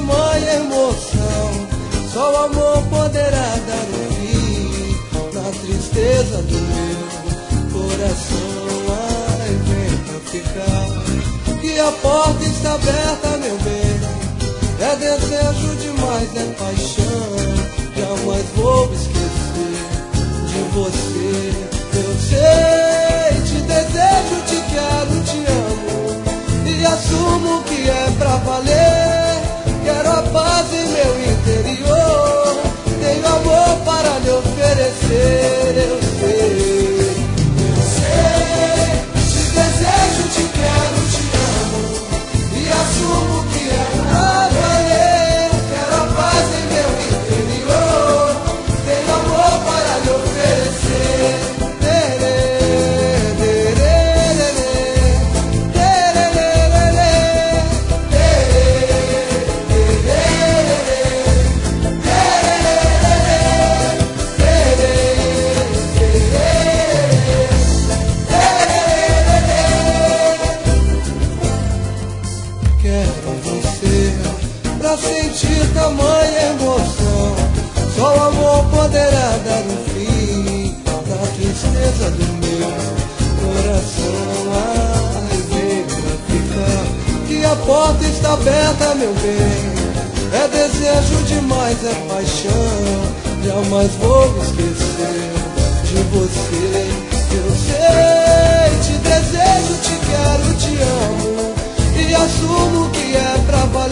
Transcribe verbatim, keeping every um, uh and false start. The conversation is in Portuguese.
tamanha emoção, só o amor poderá dar um fim na tristeza do meu coração. Ai, vem pra ficar, que a porta está aberta, meu bem. É desejo demais, é paixão, jamais vou esquecer de você. Eu sei, te desejo, te quero, te amo, e assumo que é pra valer. Quero a paz em meu interior, tenho amor para lhe oferecer. Eu sei, eu sei, te desejo, te quero, te amo, e assumo que é pra valer. Quero a paz em meu interior, tenho amor para lhe oferecer. Pra sentir tamanha emoção, só o amor poderá dar um fim na tristeza do meu coração. Ai, vem pra ficar, que a porta está aberta, meu bem. É desejo demais, é paixão, jamais vou me esquecer de você. Eu sei, te desejo, te quero, te amo, e assumo que é pra valer.